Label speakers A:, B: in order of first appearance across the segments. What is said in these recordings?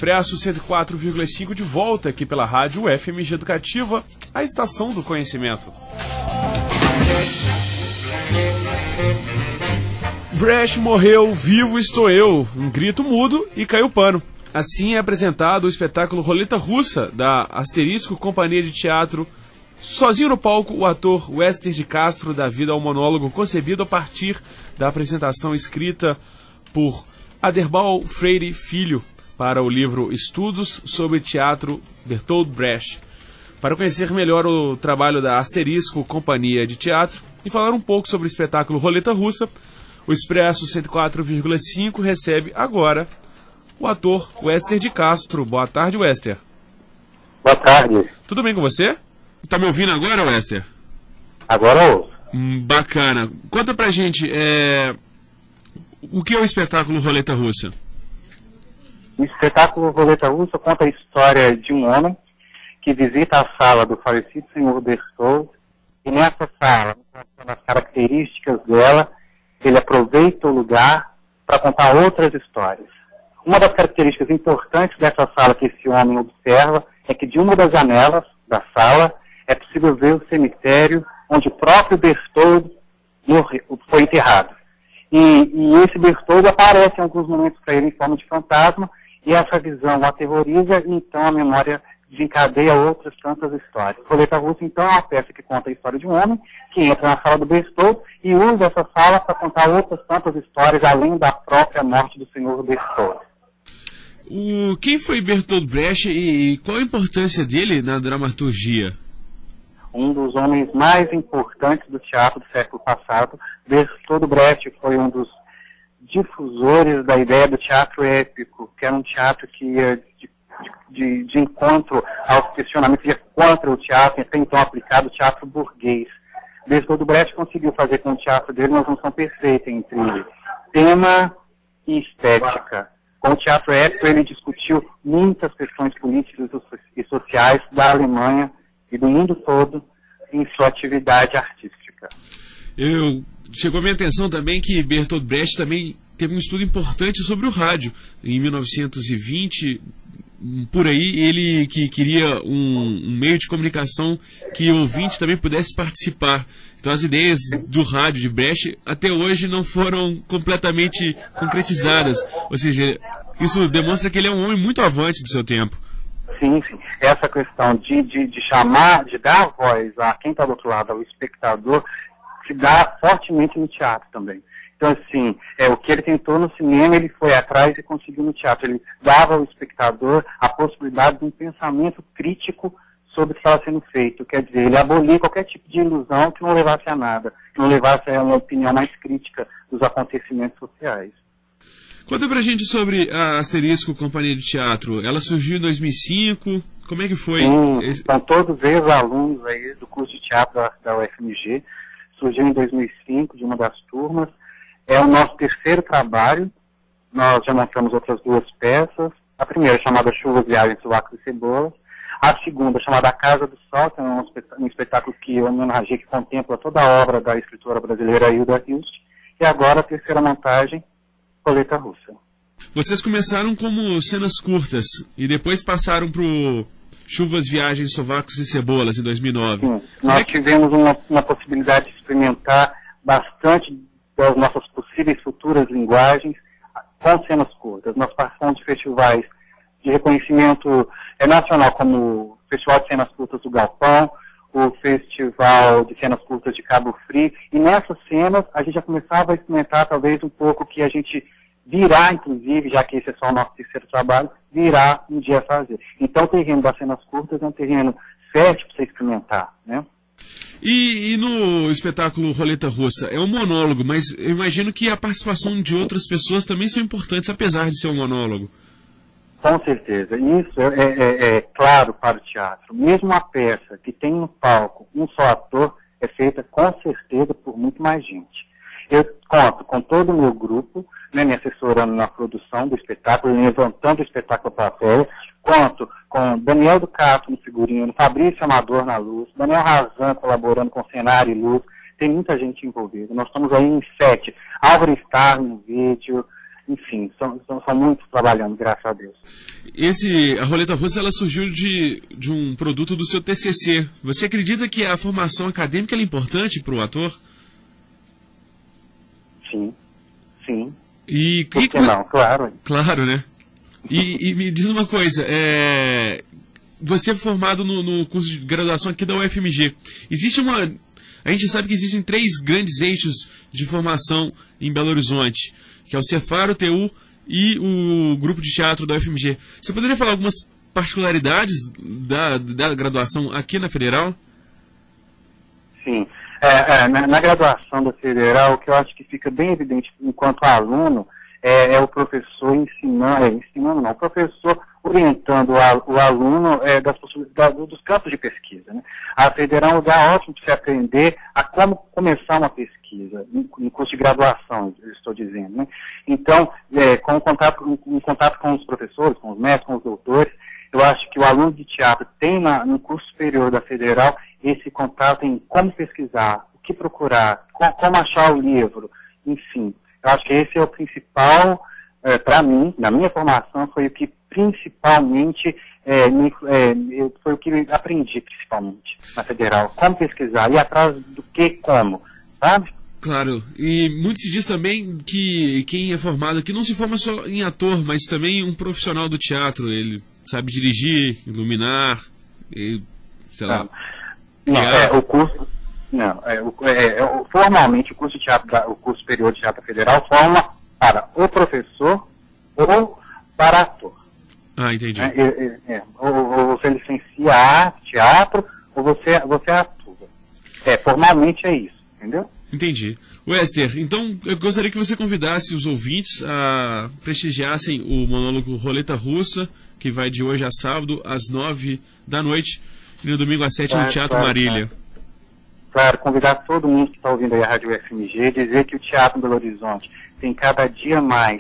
A: Expresso 104,5 de volta aqui pela rádio FMG Educativa, a estação do conhecimento. Brecht morreu, vivo estou eu, um grito mudo e caiu o pano. Assim é apresentado o espetáculo Roleta Russa, da Asterisco Companhia de Teatro. Sozinho no palco, o ator Wester de Castro dá vida ao monólogo concebido a partir da apresentação escrita por Aderbal Freire Filho para o livro Estudos sobre Teatro Bertolt Brecht. Para conhecer melhor o trabalho da Asterisco Companhia de Teatro e falar um pouco sobre o espetáculo Roleta Russa, o Expresso 104,5 recebe agora o ator Wester de Castro. Boa tarde, Wester.
B: Boa tarde.
A: Tudo bem com você? Tá me ouvindo agora, Wester?
B: Agora eu ouço.
A: Bacana. Conta pra gente, o que é o espetáculo Roleta Russa?
B: O espetáculo Roleta Russa conta a história de um homem que visita a sala do falecido senhor Bertolt, e nessa sala, as características dela, ele aproveita o lugar para contar outras histórias. Uma das características importantes dessa sala que esse homem observa é que de uma das janelas da sala é possível ver o cemitério onde o próprio Bertolt foi enterrado. E esse Bertolt aparece em alguns momentos para ele em forma de fantasma, e essa visão o aterroriza, e então a memória desencadeia outras tantas histórias. Roleta Russa, então, é uma peça que conta a história de um homem que entra na sala do Bertolt e usa essa sala para contar outras tantas histórias, além da própria morte do senhor Bertolt.
A: Quem foi Bertolt Brecht e qual a importância dele na dramaturgia?
B: Um dos homens mais importantes do teatro do século passado. Bertolt Brecht foi um dos difusores da ideia do teatro épico, que era um teatro que ia de encontro aos questionamentos, ia contra o teatro, até então aplicado o teatro burguês. Bertolt Brecht conseguiu fazer com o teatro dele uma junção perfeita entre tema e estética. Com o teatro épico, ele discutiu muitas questões políticas e sociais da Alemanha e do mundo todo em sua atividade artística.
A: Chegou a minha atenção também que Bertolt Brecht também teve um estudo importante sobre o rádio. Em 1920, por aí, ele que queria um meio de comunicação que o ouvinte também pudesse participar. Então as ideias do rádio de Brecht até hoje não foram completamente concretizadas. Ou seja, isso demonstra que ele é um homem muito avante do seu tempo.
B: Sim, sim. Essa questão de chamar, de dar voz a quem está do outro lado, ao espectador, se dá fortemente no teatro também. Então, assim, o que ele tentou no cinema, ele foi atrás e conseguiu no teatro. Ele dava ao espectador a possibilidade de um pensamento crítico sobre o que estava sendo feito. Quer dizer, ele abolia qualquer tipo de ilusão que não levasse a nada, que não levasse a uma opinião mais crítica dos acontecimentos sociais.
A: Conta pra gente sobre a Asterisco Companhia de Teatro. Ela surgiu em 2005, como é que foi?
B: Sim, são todos ex-alunos aí do curso de teatro da UFMG. Surgiu em 2005, de uma das turmas. É o nosso terceiro trabalho. Nós já montamos outras duas peças. A primeira, chamada Chuvas, Viagens, Sovacos e Cebolas. A segunda, chamada A Casa do Sol, que é um espetáculo que eu homenageei, que contempla toda a obra da escritora brasileira Hilda Hilst. E agora a terceira montagem, Roleta Russa.
A: Vocês começaram como cenas curtas e depois passaram pro Chuvas, Viagens, Sovacos e Cebolas em 2009.
B: Sim, nós tivemos uma possibilidade de experimentar bastante das nossas possíveis futuras linguagens com cenas curtas. Nós passamos de festivais de reconhecimento nacional, como o Festival de Cenas Curtas do Galpão, o Festival de Cenas Curtas de Cabo Frio, e nessas cenas a gente já começava a experimentar talvez um pouco que a gente virá, inclusive, já que esse é só o nosso terceiro trabalho, virá um dia fazer. Então o terreno das cenas curtas é um terreno fértil para você experimentar, né?
A: E no espetáculo Roleta Russa, é um monólogo, mas eu imagino que a participação de outras pessoas também são importantes, apesar de ser um monólogo.
B: Com certeza. Isso é claro para o teatro. Mesmo a peça que tem no palco um só ator é feita com certeza por muito mais gente. Eu conto com todo o meu grupo, né, me assessorando na produção do espetáculo, levantando o espetáculo para a tela. Conto com Daniel do Castro no figurino, Fabrício Amador na luz, Daniel Razan colaborando com cenário e luz. Tem muita gente envolvida. Nós estamos aí em 7. Álvaro Starr no vídeo, enfim, são muitos trabalhando, graças a Deus.
A: A roleta russa, ela surgiu de um produto do seu TCC. Você acredita que a formação acadêmica é importante para o ator?
B: Sim.
A: Por
B: que não? Claro.
A: Claro, né? E me diz uma coisa, você é formado no curso de graduação aqui da UFMG. A gente sabe que existem 3 grandes eixos de formação em Belo Horizonte, que é o Cefar, o TU e o grupo de teatro da UFMG. Você poderia falar algumas particularidades da graduação aqui na Federal?
B: Sim. Na graduação da Federal, o que eu acho que fica bem evidente enquanto aluno é o professor o professor orientando o aluno das possibilidades dos campos de pesquisa. Né? A Federal é um lugar ótimo para você aprender a como começar uma pesquisa, no curso de graduação, eu estou dizendo. Né? Então, com contato com os professores, com os mestres, com os doutores, eu acho que o aluno de teatro tem no curso superior da Federal esse contato em como pesquisar, o que procurar, como achar o livro, enfim. Eu acho que esse é o principal, para mim, na minha formação, foi o que principalmente, foi o que eu aprendi principalmente na Federal. Como pesquisar, ir atrás do que, como, sabe?
A: Claro, e muito se diz também que quem é formado aqui não se forma só em ator, mas também um profissional do teatro. Ele sabe dirigir, iluminar, sei lá.
B: Não, o curso... formalmente o curso de teatro, o curso superior de teatro federal forma para o professor ou para ator.
A: Ah, entendi.
B: Ou você licencia teatro, ou você atua. Formalmente é isso, entendeu?
A: Entendi. Wester, então eu gostaria que você convidasse os ouvintes a prestigiassem o monólogo Roleta Russa, que vai de hoje a sábado, às 9 da noite, e no domingo às 7 no Teatro Marília.
B: Claro, convidar todo mundo que está ouvindo aí a Rádio UFMG, dizer que o Teatro em Belo Horizonte tem cada dia mais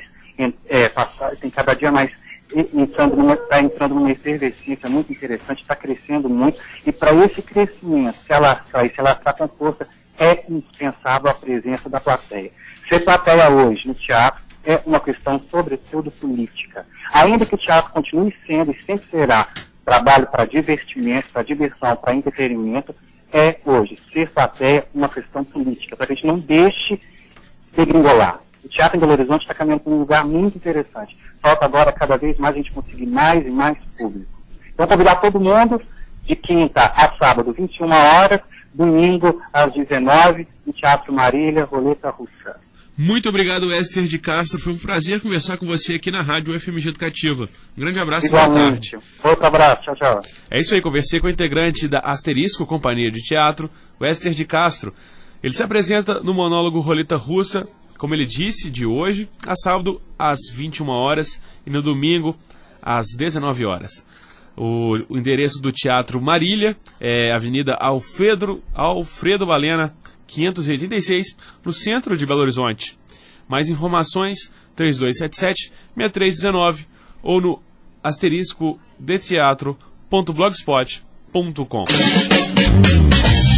B: entrando numa efervescência muito interessante, está crescendo muito, e para esse crescimento se alastrar com força, é indispensável a presença da plateia. Ser plateia hoje no teatro é uma questão, sobretudo, política. Ainda que o teatro continue sendo e sempre será trabalho para divertimento, para diversão, para entretenimento, é hoje ser plateia uma questão política, para que a gente não deixe degringolar. O teatro em Belo Horizonte está caminhando para um lugar muito interessante. Falta agora cada vez mais a gente conseguir mais e mais público. Então, convidar todo mundo de quinta a sábado, 21 horas, domingo às 19, no Teatro Marília, Roleta Russa.
A: Muito obrigado, Wester de Castro. Foi um prazer conversar com você aqui na Rádio UFMG Educativa. Um grande abraço e boa tarde.
B: Outro abraço. Tchau, tchau.
A: É isso aí, conversei com o integrante da Asterisco Companhia de Teatro, Wester de Castro. Ele se apresenta no monólogo Roleta Russa, como ele disse, de hoje, a sábado às 21 horas e no domingo às 19 horas. O endereço do Teatro Marília é Avenida Alfredo Balena, 586, no centro de Belo Horizonte. Mais informações, 3277-6319 ou no asteriscodeteatro.blogspot.com.